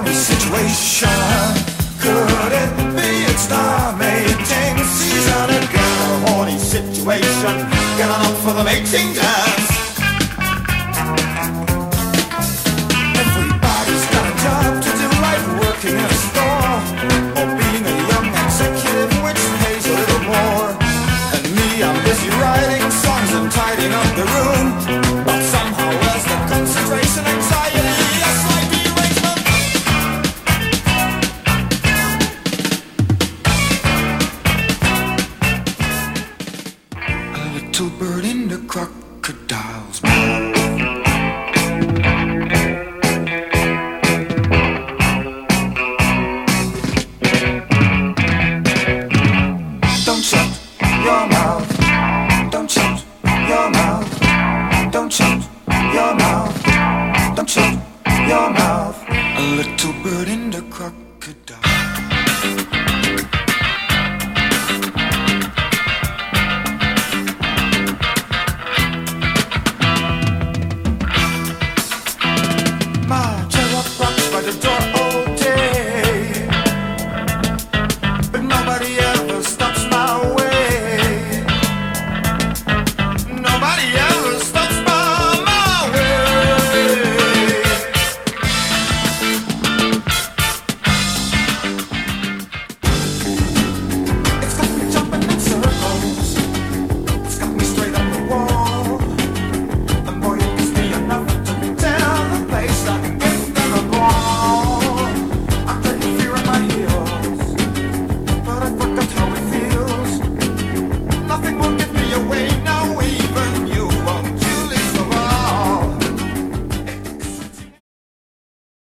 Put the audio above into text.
horny situation. Could it be it's the mating season? And got a horny situation, getting up for the mating dance. Everybody's got a job to do, like working in a store or being a young executive, which pays a little more. And me, I'm busy writing songs and tidying up the room, but somehow there's the concentration anxiety, a slight derangement. A little bird in the crocodile's mouth. Don't shut your mouth. Don't shut your mouth. Don't shut your mouth. Don't shut your mouth. A little bird in the crocodile.